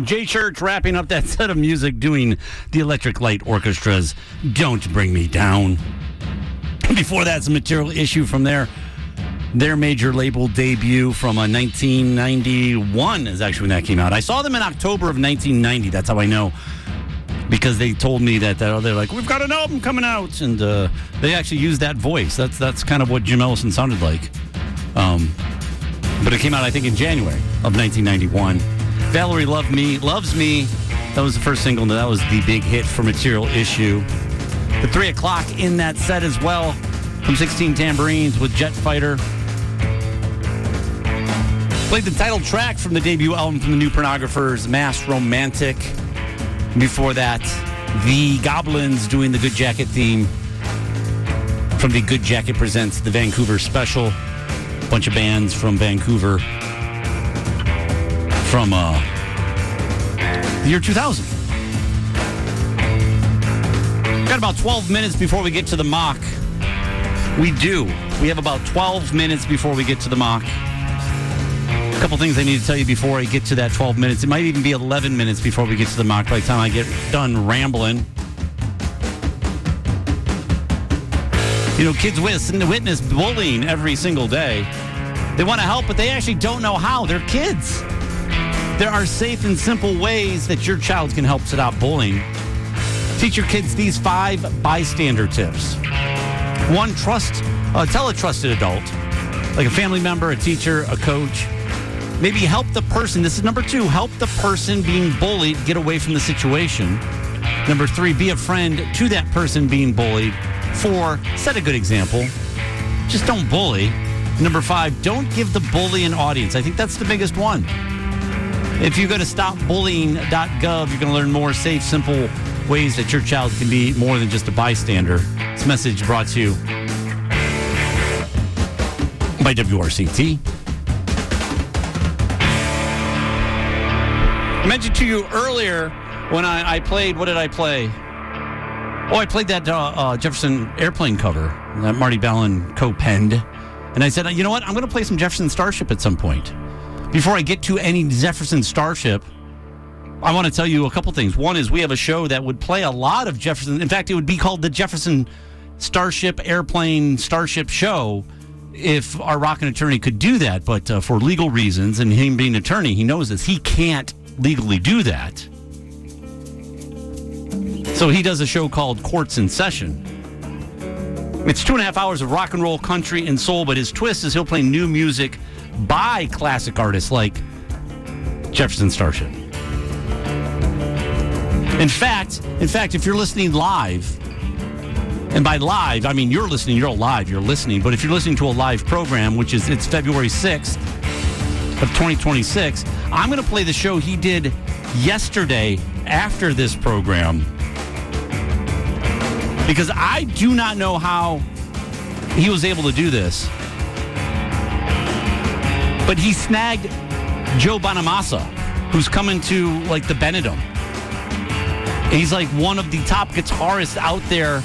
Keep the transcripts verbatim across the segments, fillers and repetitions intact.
Jay Church wrapping up that set of music doing the Electric Light Orchestra's Don't Bring Me Down. Before that, some Material Issue from their, their major label debut from uh, nineteen ninety-one is actually when that came out. I saw them in October of nineteen ninety. That's how I know. Because they told me that uh, they're like, we've got an album coming out. And uh, they actually used that voice. That's, that's kind of what Jim Ellison sounded like. Um, but it came out, I think, in January of nineteen ninety-one. Valerie Love Me, Loves Me. That was the first single, and that was the big hit for Material Issue. The three o'clock in that set as well from sixteen Tambourines with Jet Fighter. Played the title track from the debut album from the New Pornographers, Mass Romantic. Before that, the Goblins doing the Good Jacket theme from the Good Jacket Presents the Vancouver Special. A bunch of bands from Vancouver from uh, the year two thousand. Got about twelve minutes before we get to the mock. We do. We have about twelve minutes before we get to the mock. A couple things I need to tell you before I get to that twelve minutes. It might even be eleven minutes before we get to the mock by the time I get done rambling. You know, kids witness bullying every single day. They want to help, but they actually don't know how. They're kids. There are safe and simple ways that your child can help stop bullying. Teach your kids these five bystander tips. One, trust, uh, tell a trusted adult, like a family member, a teacher, a coach. Maybe help the person. This is number two. Help the person being bullied get away from the situation. Number three, be a friend to that person being bullied. Four, set a good example. Just don't bully. Number five, don't give the bully an audience. I think that's the biggest one. If you go to stop bullying dot gov, you're going to learn more safe, simple ways that your child can be more than just a bystander. This message brought to you by W R C T. I mentioned to you earlier when I, I played, what did I play? Oh, I played that uh, uh, Jefferson Airplane cover that Marty Ballin co-penned. And I said, you know what? I'm going to play some Jefferson Starship at some point. Before I get to any Jefferson Starship, I want to tell you a couple things. One is we have a show that would play a lot of Jefferson. In fact, it would be called the Jefferson Starship Airplane Starship Show if our rockin' attorney could do that. But uh, for legal reasons, and him being an attorney, he knows this, he can't legally do that. So he does a show called Courts in Session. It's two and a half hours of rock and roll, country, and soul, but his twist is he'll play new music by classic artists like Jefferson Starship. In fact, in fact, if you're listening live, and by live, I mean you're listening, you're alive, you're listening, but if you're listening to a live program, which is, it's February sixth of twenty twenty-six, I'm going to play the show he did yesterday after this program. Because I do not know how he was able to do this. But he snagged Joe Bonamassa, who's coming to, like, the Benedum. And he's, like, one of the top guitarists out there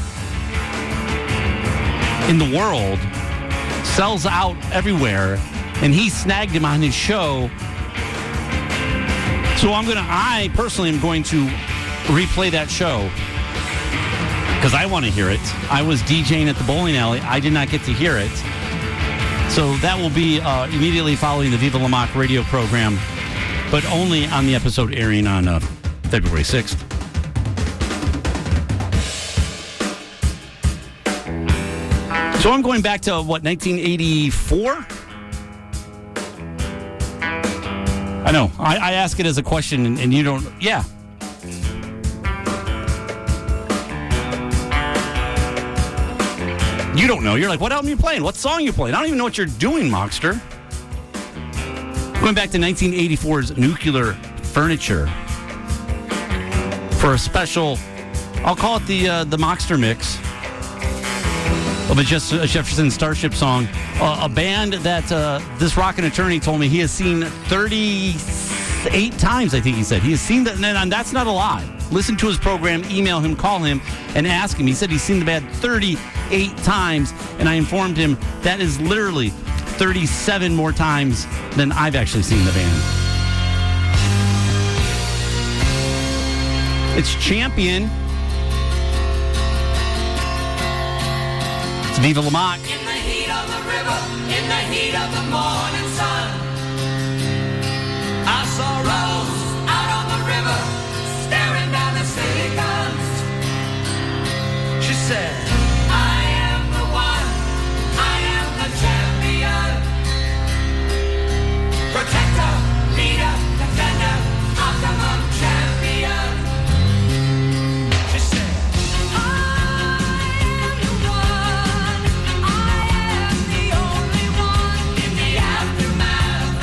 in the world. Sells out everywhere. And he snagged him on his show. So I'm going to, I personally am going to replay that show. Because I want to hear it. I was DJing at the bowling alley. I did not get to hear it. So that will be uh, immediately following the Viva La Mock radio program, but only on the episode airing on uh, February sixth. So I'm going back to, what, nineteen eighty-four? I know. I, I ask it as a question, and, and you don't... Yeah. You don't know. You're like, what album are you playing? What song are you playing? I don't even know what you're doing, Mockster. Going back to nineteen eighty-four's Nuclear Furniture for a special, I'll call it the uh, the Mockster mix of a, just, a Jefferson Starship song. Uh, a band that uh, this rockin' attorney told me he has seen thirty-eight times, I think he said. He has seen that, and that's not a lie. Listen to his program, email him, call him, and ask him. He said he's seen the band thirty-eight times, and I informed him that is literally thirty-seven more times than I've actually seen the band. It's Champion. It's Viva La Mock. In the heat of the river, in the heat of the morning sun, I saw Rose out on the river, staring down the city guns. She said, I am the one, I am the champion, protector, leader, defender, optimum champion. She said, aftermath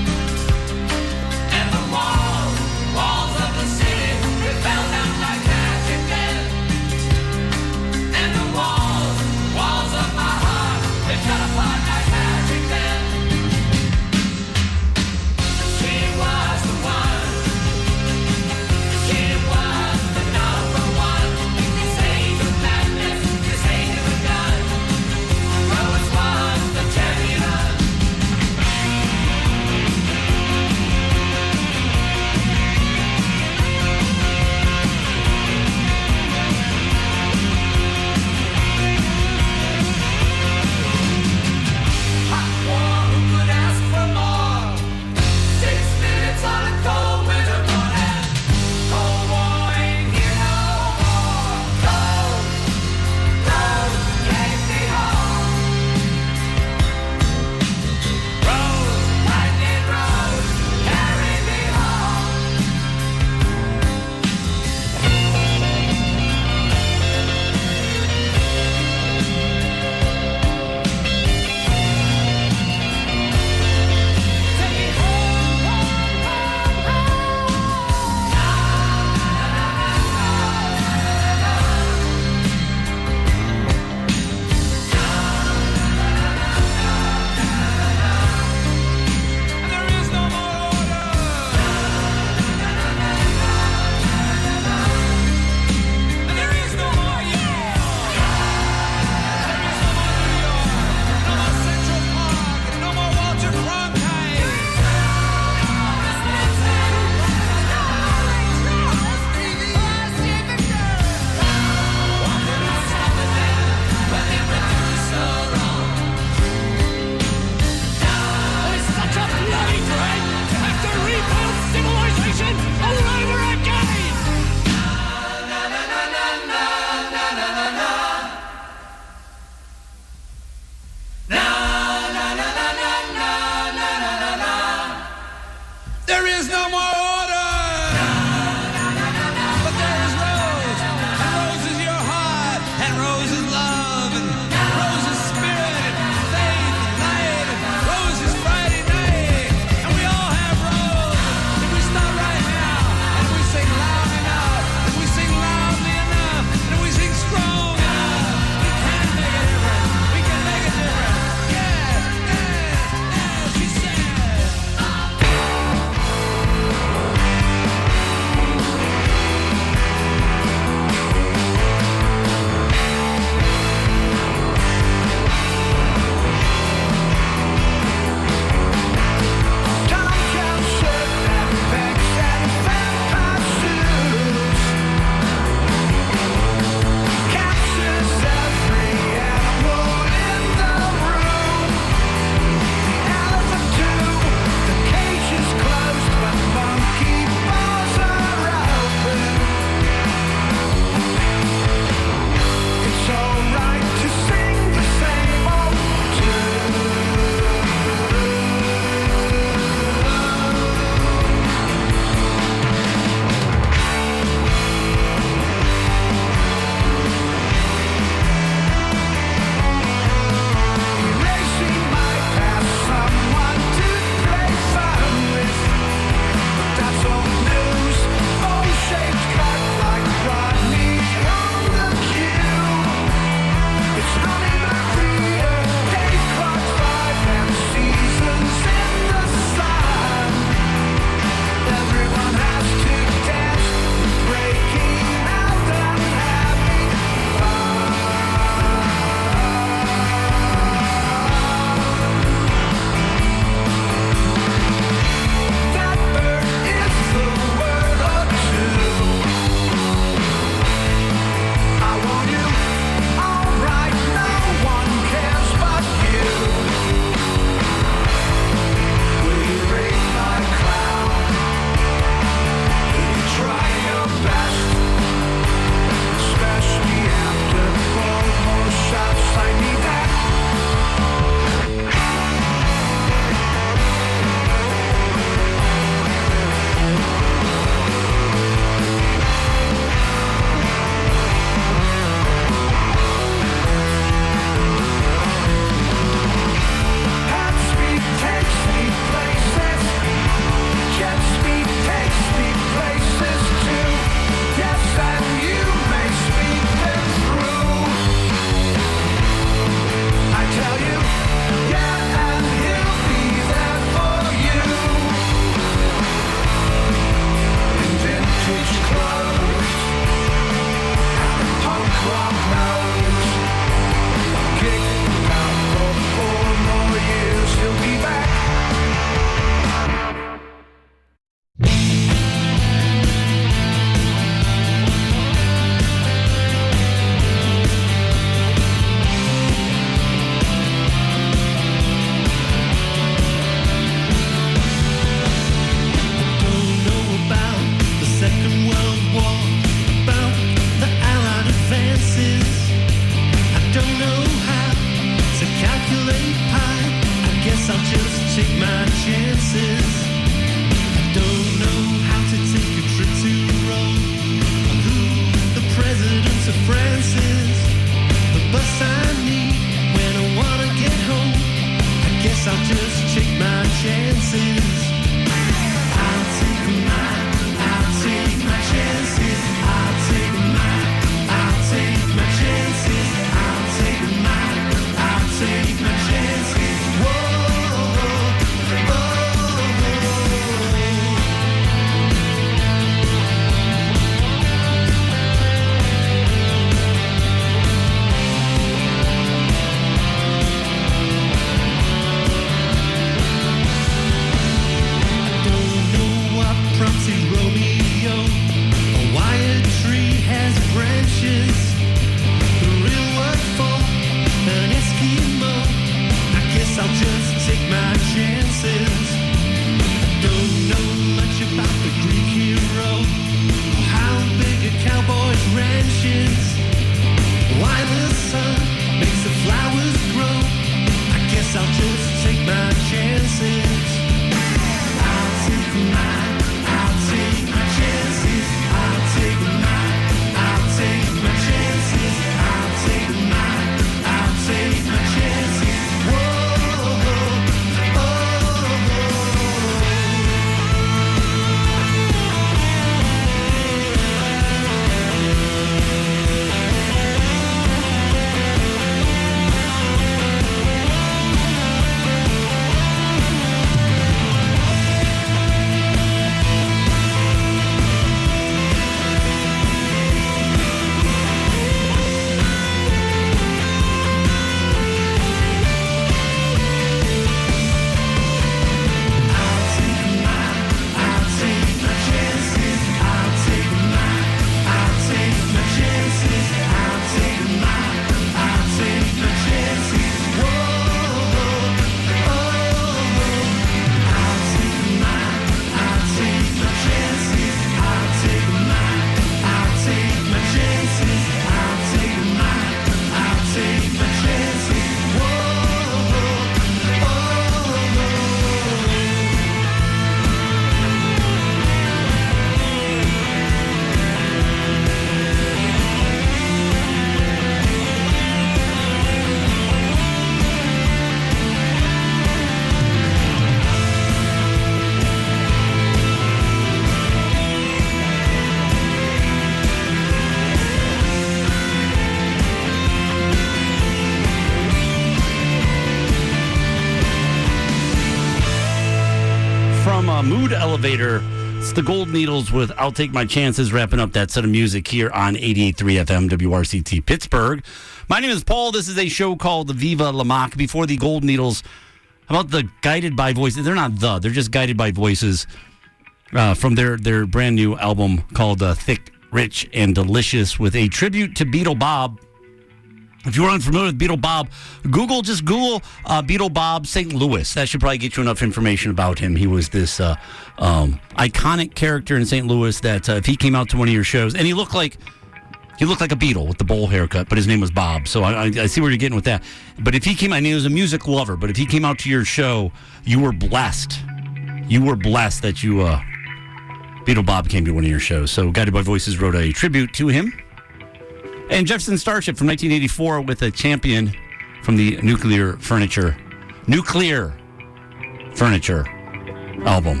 Mood Elevator. It's the Gold Needles with I'll Take My Chances, wrapping up that set of music here on eighty-eight point three F M W R C T Pittsburgh. My name is Paul. This is a show called Viva La Mock. Before the Gold Needles, how about the Guided by Voices? They're not the, they're just Guided by Voices uh, from their, their brand new album called uh, Thick, Rich, and Delicious, with a tribute to Beetle Bob. If you're unfamiliar with Beetle Bob, Google, just Google uh, Beetle Bob Saint Louis. That should probably get you enough information about him. He was this uh, um, iconic character in Saint Louis that uh, if he came out to one of your shows, and he looked like he looked like a Beatle with the bowl haircut, but his name was Bob. So I, I, I see where you're getting with that. But if he came out, and he was a music lover, but if he came out to your show, you were blessed. You were blessed that you, uh, Beetle Bob came to one of your shows. So Guided by Voices wrote a tribute to him. And Jefferson Starship from nineteen eighty-four with a champion from the Nuclear Furniture, Nuclear Furniture album.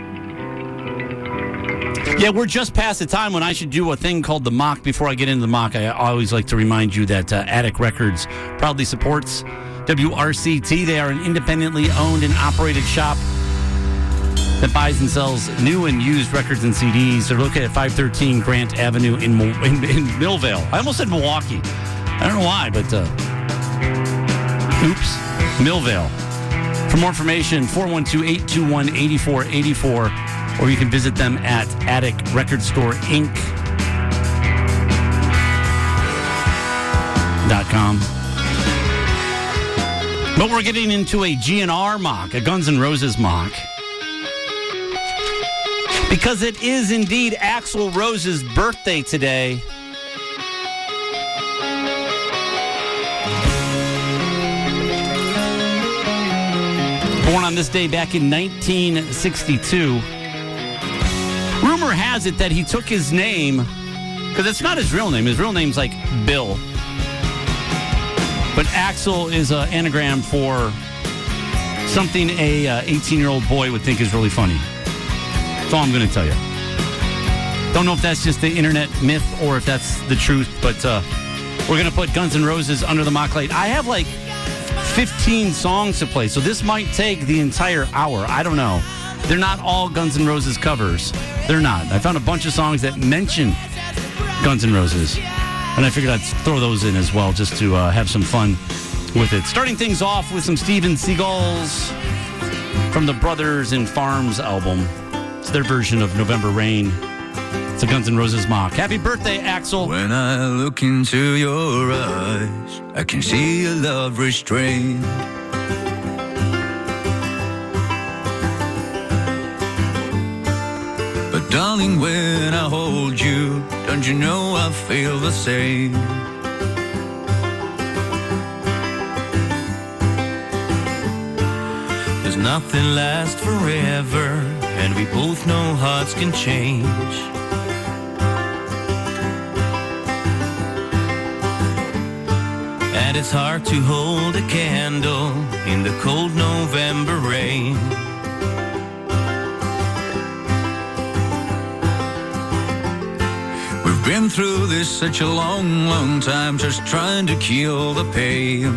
Yeah, we're just past the time when I should do a thing called the mock. Before I get into the mock, I always like to remind you that uh, Attic Records proudly supports W R C T. They are an independently owned and operated shop that buys and sells new and used records and C Ds. They're located at five thirteen Grant Avenue in, in, in Millvale. I almost said Milwaukee. I don't know why, but uh, oops, Millvale. For more information, four one two, eight two one, eight four eight four, or you can visit them at Attic Record Store Inc dot com. But we're getting into a G N R mock, a Guns N' Roses mock. Because it is indeed Axl Rose's birthday today. Born on this day back in nineteen sixty-two. Rumor has it that he took his name, because it's not his real name. His real name's like Bill. But Axl is an anagram for something a uh, eighteen-year-old boy would think is really funny. That's all I'm going to tell you. Don't know if that's just the internet myth or if that's the truth, but uh, we're going to put Guns N' Roses under the mock light. I have like fifteen songs to play, so this might take the entire hour. I don't know. They're not all Guns N' Roses covers. They're not. I found a bunch of songs that mention Guns N' Roses, and I figured I'd throw those in as well just to uh, have some fun with it. Starting things off with some Steven Seagulls from the Brothers in Farms album. It's their version of November Rain. It's a Guns N' Roses mock. Happy birthday, Axl. When I look into your eyes, I can see a love restrained. But darling, when I hold you, don't you know I feel the same? There's nothing lasts forever, and we both know hearts can change. And it's hard to hold a candle in the cold November rain. We've been through this such a long, long time, just trying to kill the pain.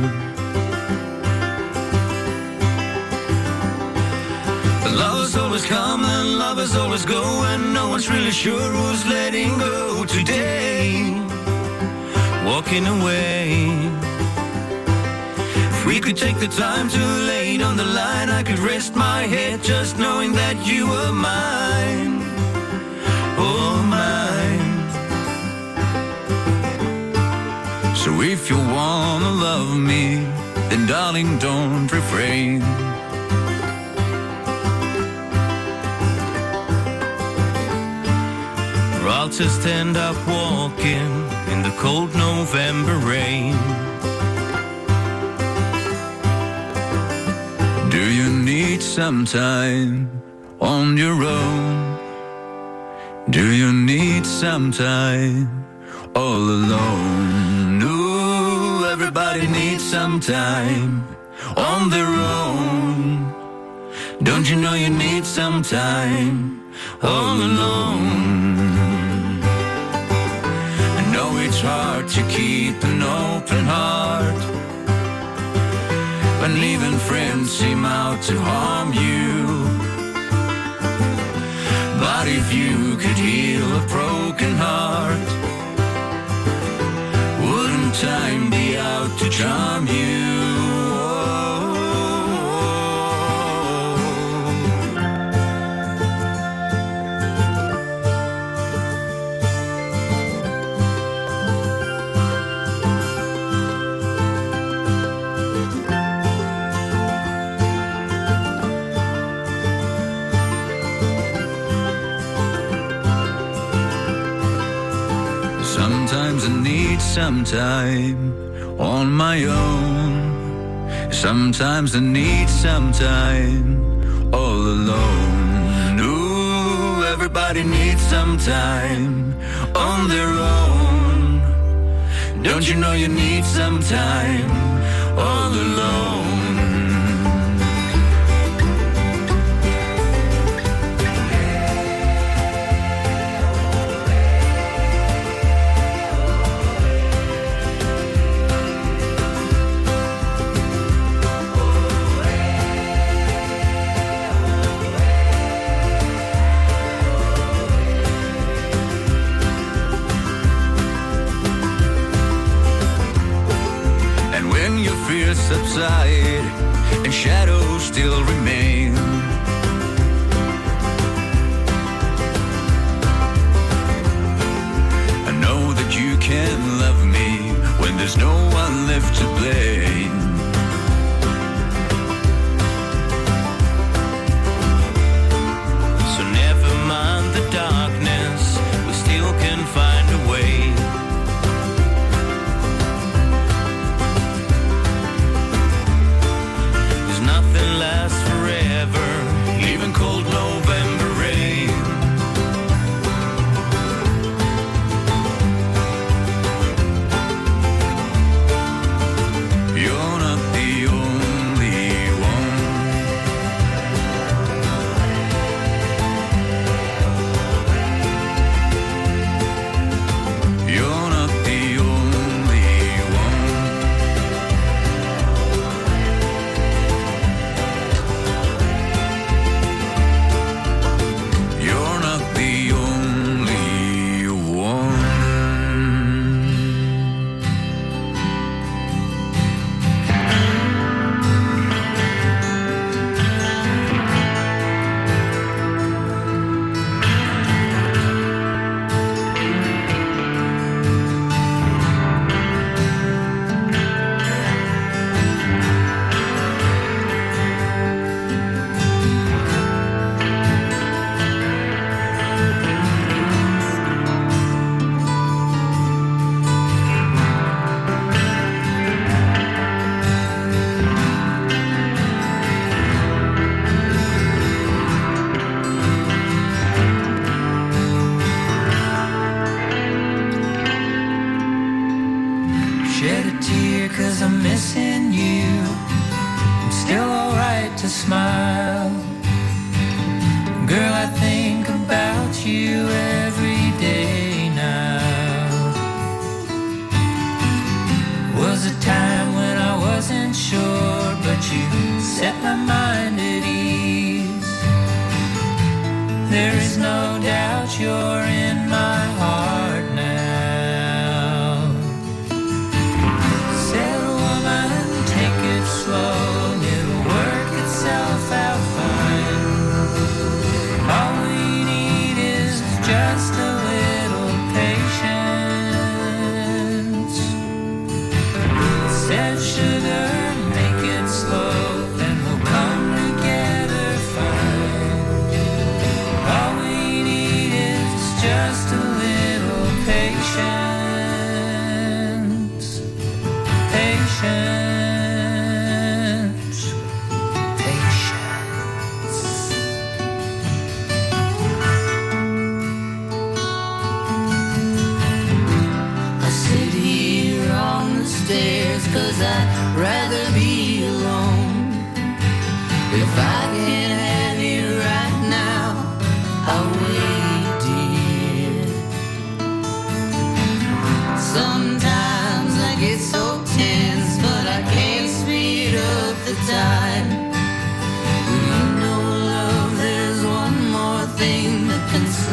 Lovers always come and lovers always go, and no one's really sure who's letting go today, walking away. If we could take the time to lay it on the line, I could rest my head just knowing that you were mine, oh mine. So if you wanna love me, then darling don't refrain. I'll just end up walking in the cold November rain. Do you need some time on your own? Do you need some time all alone? No, everybody needs some time on their own. Don't you know you need some time all alone? It's hard to keep an open heart when even friends seem out to harm you. What if you could heal a broken heart? Wouldn't time be out to charm you? Sometimes I need some time on my own. Sometimes I need some time all alone. Ooh, everybody needs some time on their own. Don't you know you need some time all alone? Subside and shadows still remain. I know that you can love me when there's no one left to blame. So never mind the darkness, we still can find a way. Lasts forever, even cold November rain. You're not the only one. You're not the only one. You're not the only one. Shed a tear 'cause I'm missing you. I'm still alright to smile. Girl, I think about you every day now. Was a time when I wasn't sure, but you set my mind at ease. There is no doubt you're in my heart now. Said, woman, take it slow, it'll work itself out fine. All we need is just a little patience. Said, sugar, make it slow, then we'll come together fine. All we need is just a little patience. Patience. Patience. I sit here on the stairs 'cause I'd rather be alone. If I can't have you right now, I'll wait, dear. Sometimes I get so tense, but I can't speed up the time. You know, love, there's one more thing that can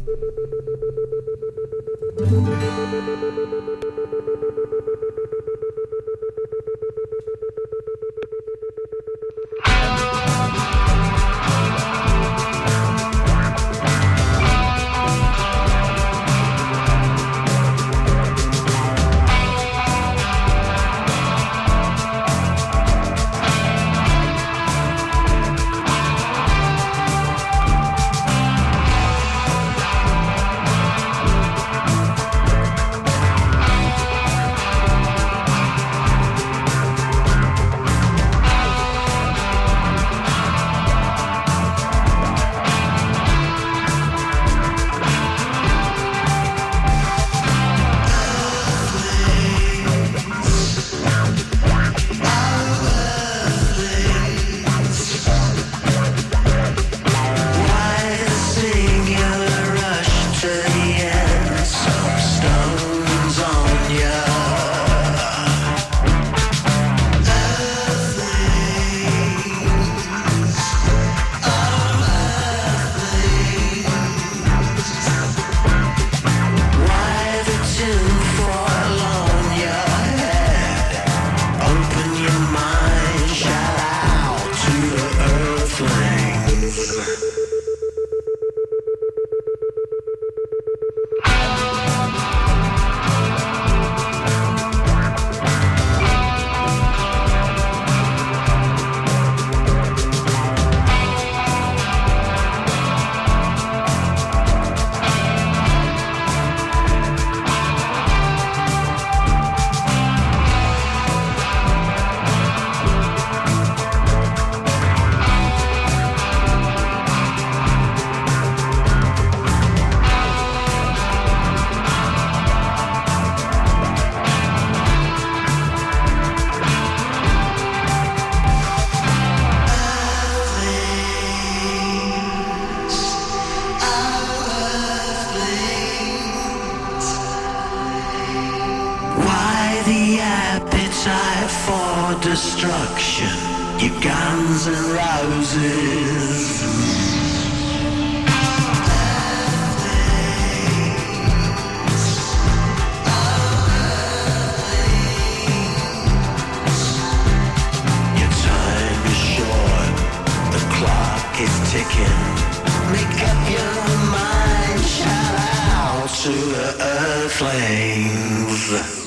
Destruction, your guns and roses. Your time is short, the clock is ticking. Make up your mind, shout out to the earthlings.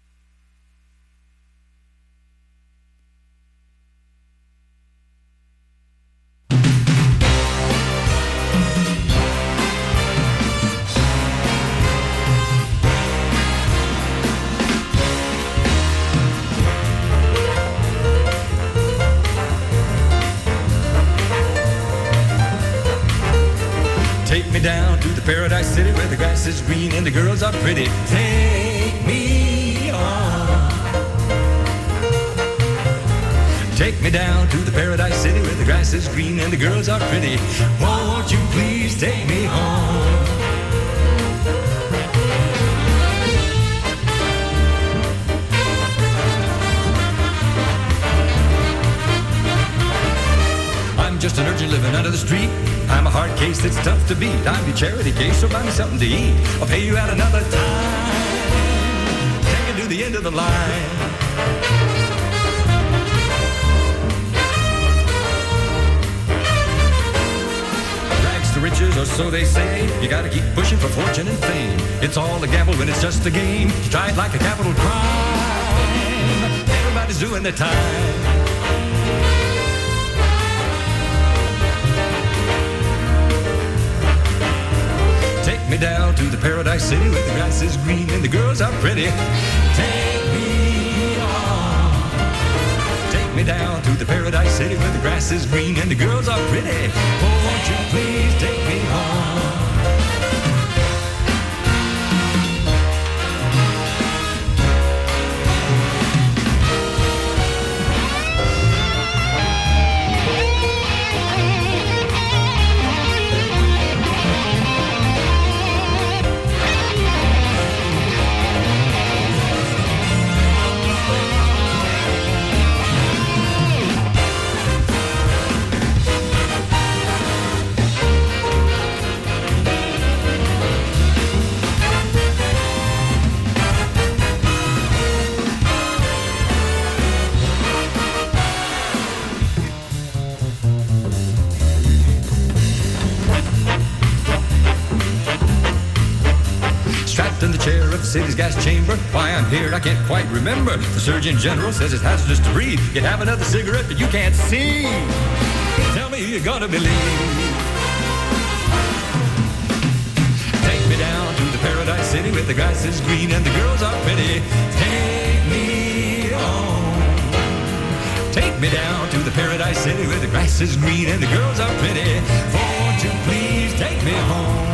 Paradise City where the grass is green and the girls are pretty. Take me on. Take me down to the Paradise City where the grass is green and the girls are pretty. Won't you please take me home? I'm just an urchin living under the street. I'm a hard case that's tough to beat. I'm your charity case, so buy me something to eat. I'll pay you at another time. Take it to the end of the line. Rags to riches, or so they say. You gotta keep pushing for fortune and fame. It's all a gamble when it's just a game. You try it like a capital crime. Everybody's doing their time. Take me down to the Paradise City where the grass is green and the girls are pretty. Take me on. Take me down to the Paradise City where the grass is green and the girls are pretty. Oh, won't you please take me home? trapped in the chair of the city's gas chamber. Why I'm here, I can't quite remember. The Surgeon General says it's hazardous to breathe. You have another cigarette, but you can't see. Tell me you're gonna believe. Take me down to the Paradise City with the grass is green and the girls are pretty. Take me home. Take me down to the Paradise City where the grass is green and the girls are pretty. Won't you please take me home?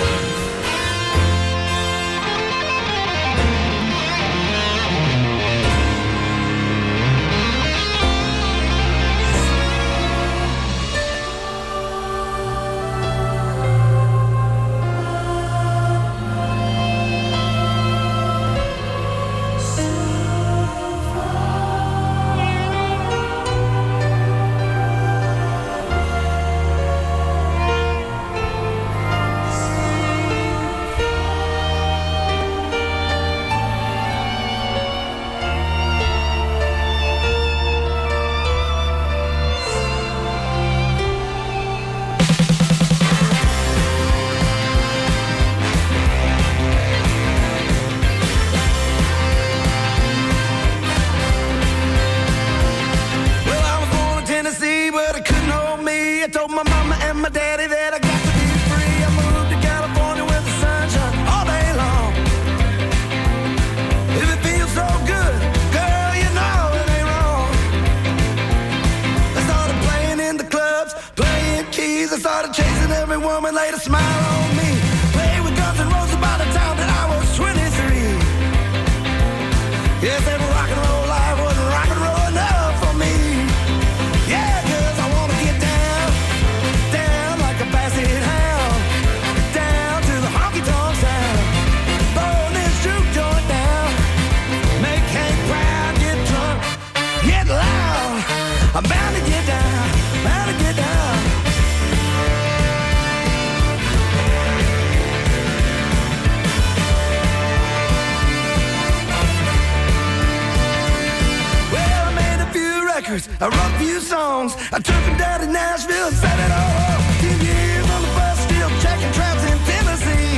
I wrote a few songs. I took them down to Nashville and set it all up. Ten years on the bus, still checking traps in Tennessee.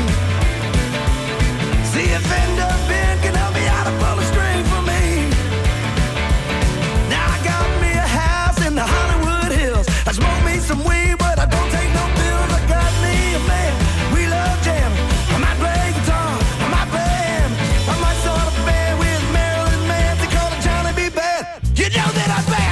See if end up being can help me out and pull a string for me. Now I got me a house in the Hollywood Hills. I smoke me some weed, but I don't take no pills. I got me a man. We love jamming. I might play guitar. I might play hammer. I might start a band with Marilyn Manson called it Johnny B. Bad. You know that I bad.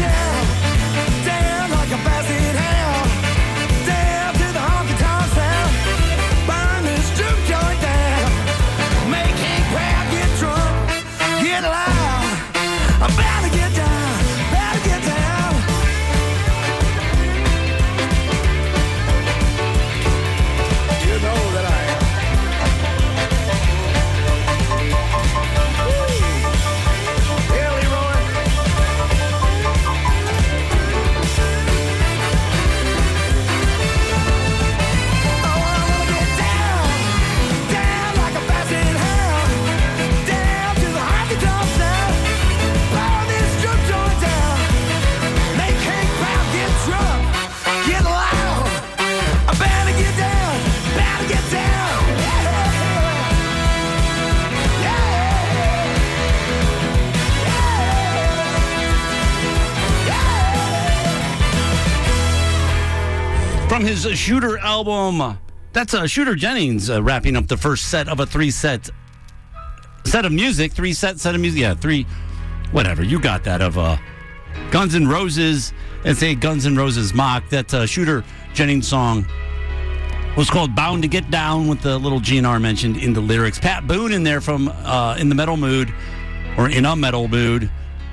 From his Shooter album, that's uh, Shooter Jennings uh, wrapping up the first set of a three-set set of music. Three-set set of music. Yeah, three, whatever. You got that of uh, Guns N' Roses. It's a Guns N' Roses mock. That uh, Shooter Jennings song was called Bound to Get Down with the little G N R mentioned in the lyrics. Pat Boone in there from uh, In the Metal Mood, or In a Metal Mood,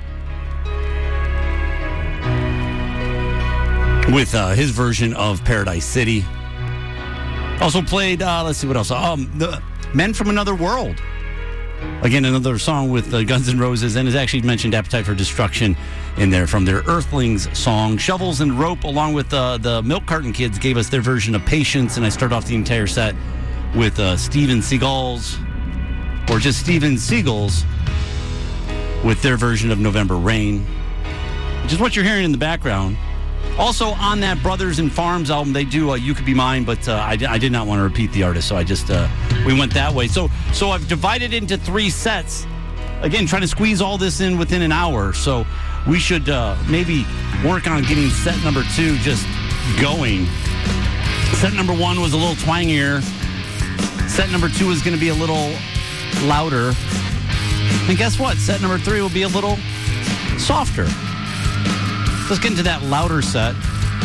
with uh, his version of Paradise City. Also played, uh, let's see what else. Um, the Men from Another World. Again, another song with uh, Guns N' Roses, and has actually mentioned Appetite for Destruction in there from their Earthlings song. Shovels and Rope, along with uh, the Milk Carton Kids, gave us their version of Patience, and I start off the entire set with uh, Steven Seagal's, or just Steven Seagal's, with their version of November Rain, which is what you're hearing in the background. Also, on that Brothers and Farms album, they do uh, You Could Be Mine, but uh, I, I did not want to repeat the artist, so I just, uh, we went that way. So, so I've divided into three sets. Again, trying to squeeze all this in within an hour. So we should uh, maybe work on getting set number two just going. Set number one was a little twangier. Set number two is going to be a little louder. And guess what? Set number three will be a little softer. Let's get into that louder set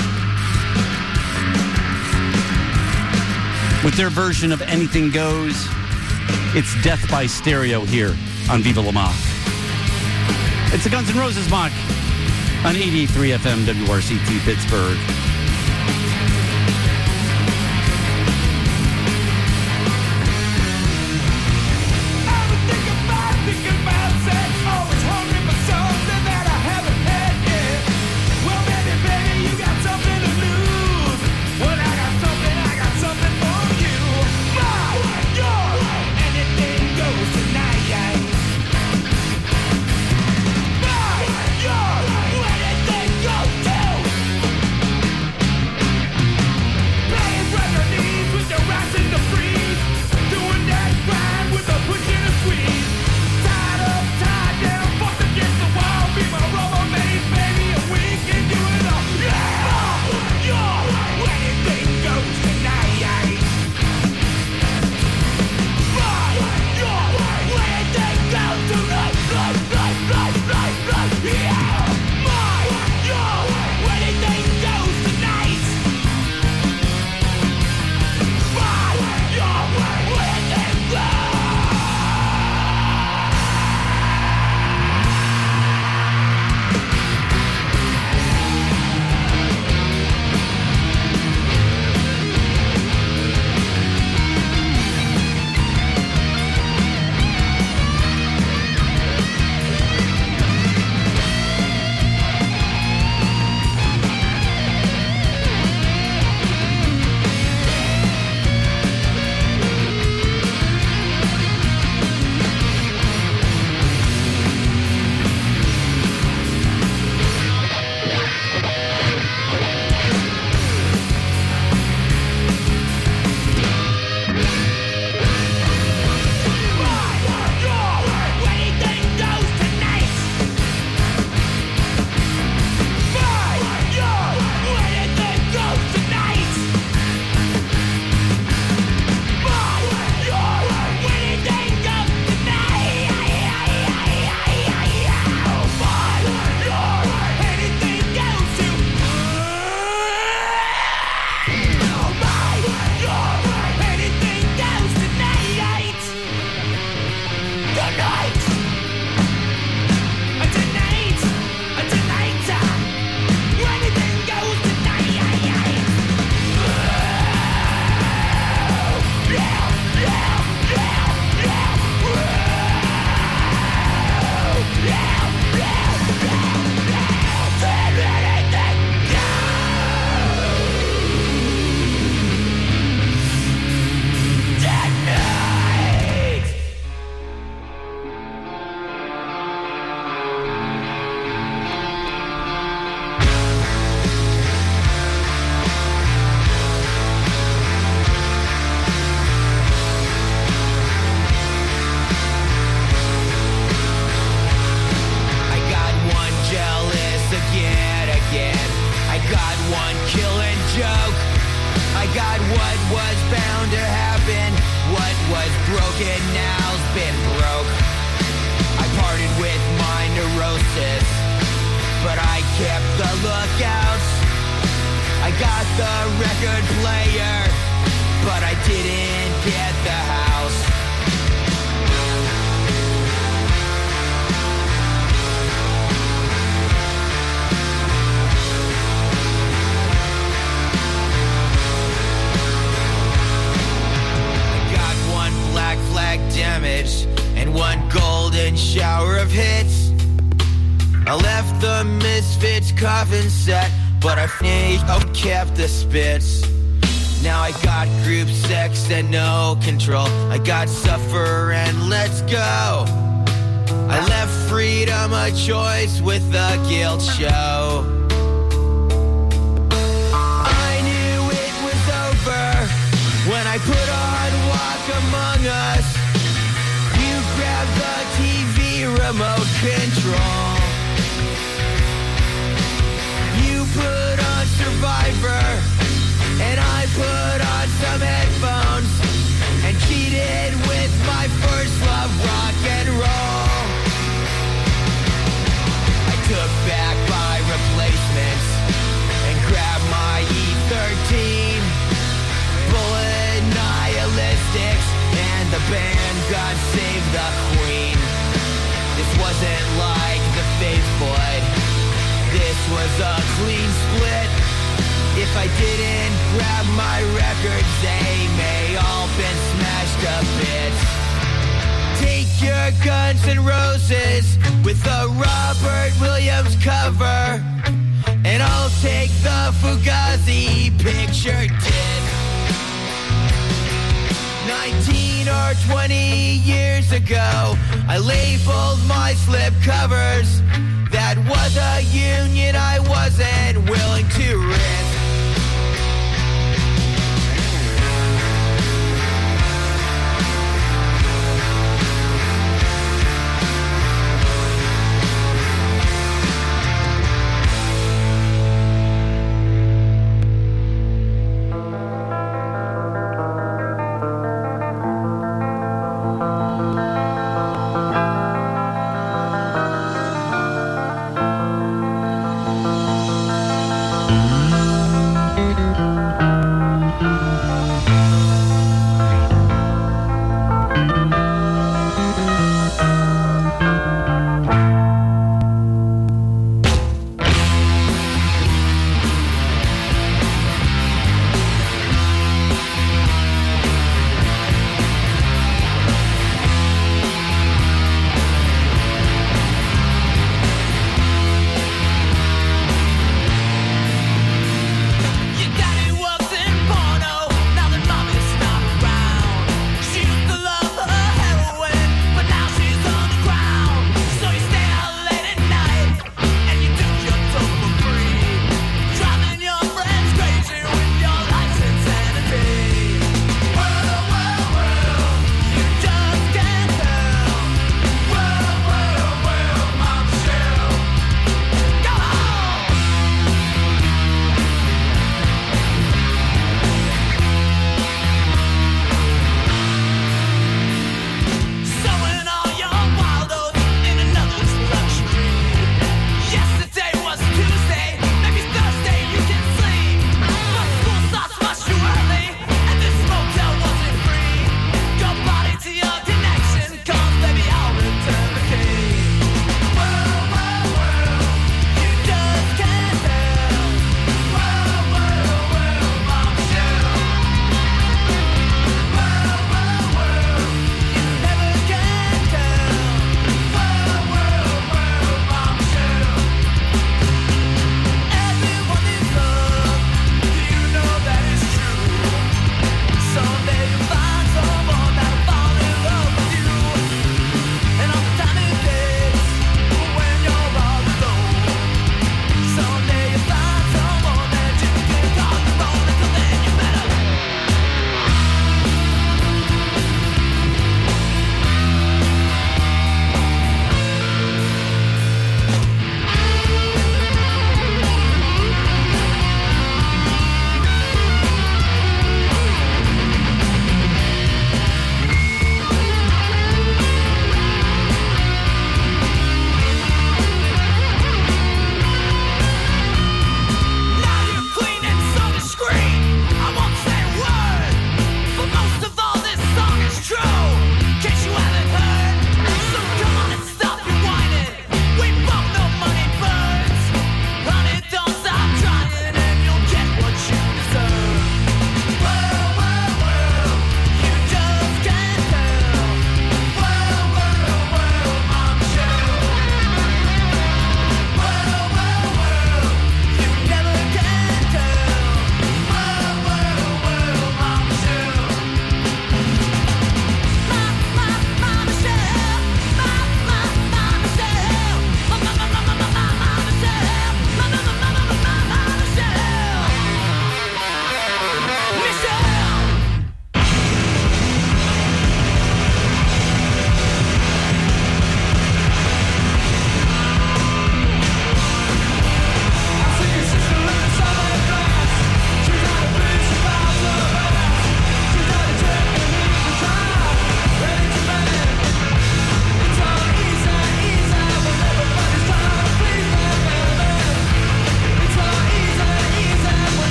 with their version of Anything Goes. It's Death by Stereo here on Viva La Mach. It's the Guns N' Roses mock on eighty-eight point three F M W R C T Pittsburgh. Coffin set, but I think I've kept the spits. Now I got group sex and no control. I got suffer and let's go. I left freedom a choice with the guilt show. I put on Walk Among Us. You grab the T V remote control. You put on Survivor, and I put on some headphones and cheated with my first love, rock and roll. I took back my replacements and grabbed my E thirteen. Bullet nihilistics and the band God Save the Queen. This wasn't like the Faith Boy. This was a clean split. If I didn't grab my records, they may all been smashed to bits. Take your Guns N' Roses with a Robert Williams cover, and I'll take the Fugazi picture disc. Nineteen or twenty years ago, I labeled my slip covers. That was a union I wasn't willing to risk.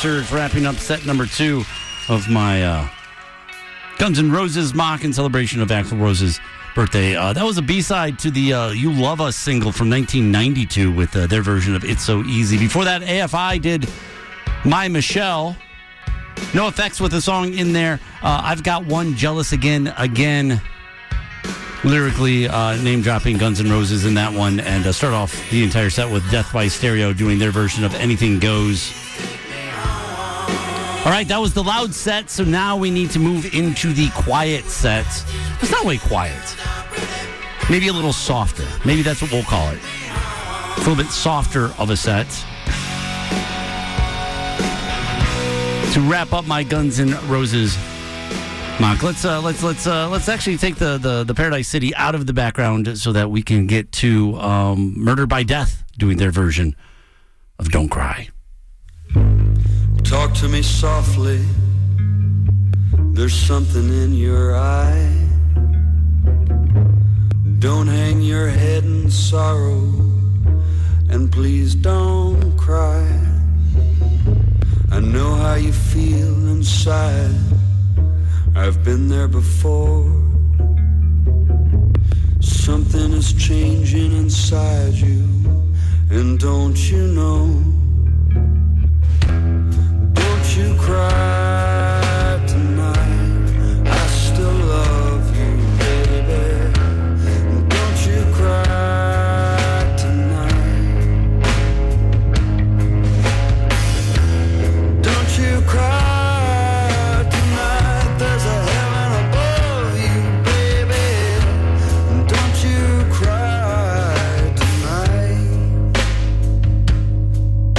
Bastards, wrapping up set number two of my uh, Guns N' Roses mock in celebration of Axl Rose's birthday. Uh, that was a B-side to the uh, You Love Us single from nineteen ninety-two with uh, their version of It's So Easy. Before that, A F I did My Michelle. No Effects with a song in there. Uh, I've Got One, Jealous Again, again. Lyrically uh, name-dropping Guns N' Roses in that one. And uh, start off the entire set with Death by Stereo doing their version of Anything Goes. All right, that was the loud set, so now we need to move into the quiet set. It's not really quiet. Maybe a little softer. Maybe that's what we'll call it. It's a little bit softer of a set. To wrap up my Guns N' Roses mock, let's uh, let's let's uh, let's actually take the, the the Paradise City out of the background so that we can get to um, Murder by Death doing their version of Don't Cry. Talk to me softly. There's something in your eye. Don't hang your head in sorrow, and please don't cry. I know how you feel inside. I've been there before. Something is changing inside you, and don't you know? Don't you cry tonight. I still love you, baby. Don't you cry tonight. Don't you cry tonight. There's a heaven above you, baby. Don't you cry tonight.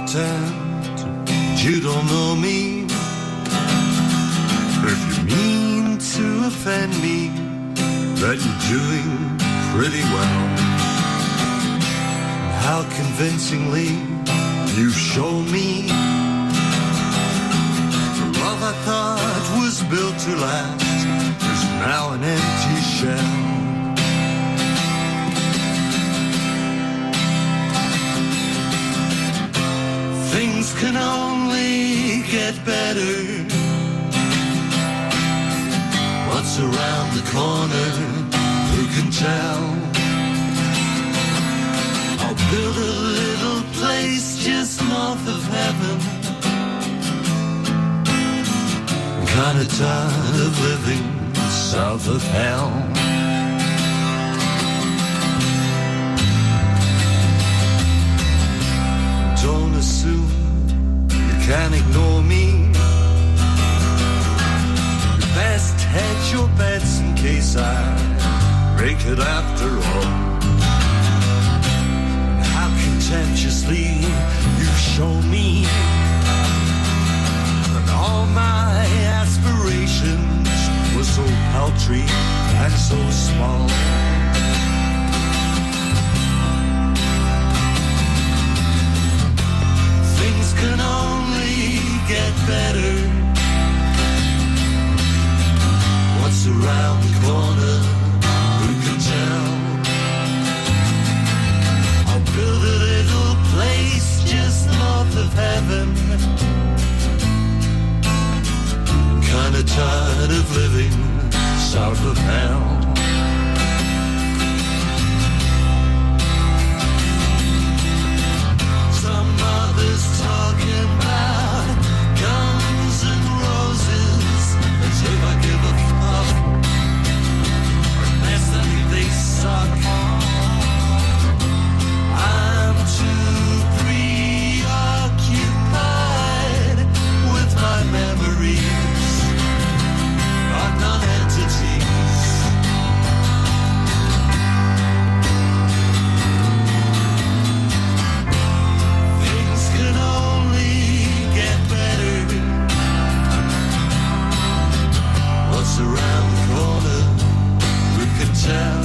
pretend you don't know me. If you mean to offend me, that you're doing pretty well. How convincingly you show me the love I thought was built to last is now an empty shell. Things can only get better. What's around the corner, who can tell? I'll build a little place just north of heaven. I'm kinda tired of living south of hell. Don't assume you can ignore me. You best hedge your bets in case I break it after all. And how contemptuously you show me that all my aspirations were so paltry and so small. Things can only get better. What's around the corner, who can tell? I'll build a little place just north of heaven. I'm kinda tired of living south of hell. Some others talking about guns and roses, as if I give a fuck. Unless I think they suck. I'm too preoccupied with my memories of non-entities. Things can only get better. What's around the corner, who can tell?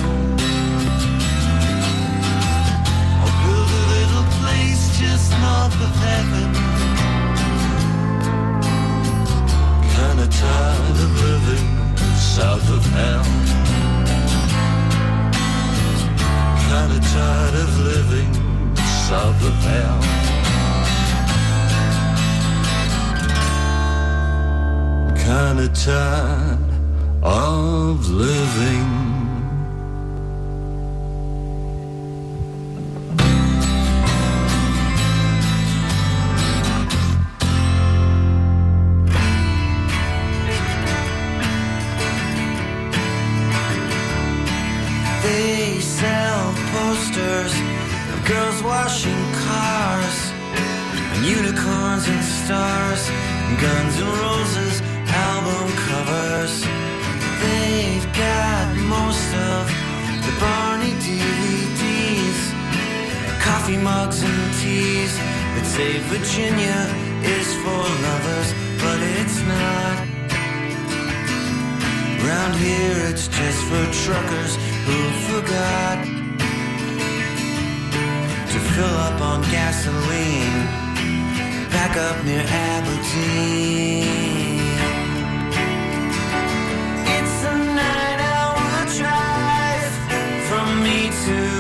I'll build a little place just north of heaven. Kinda tired of living south of hell. Kinda tired of living south of hell. Kinda tired of living. They sell posters of girls washing cars, and unicorns and stars, and Guns N' Roses album covers. They've got most of the Barney D V Ds, coffee mugs and teas that say Virginia is for lovers, but it's not. Round here it's just for truckers who forgot to fill up on gasoline back up near Aberdeen. It's a nine-hour drive from me to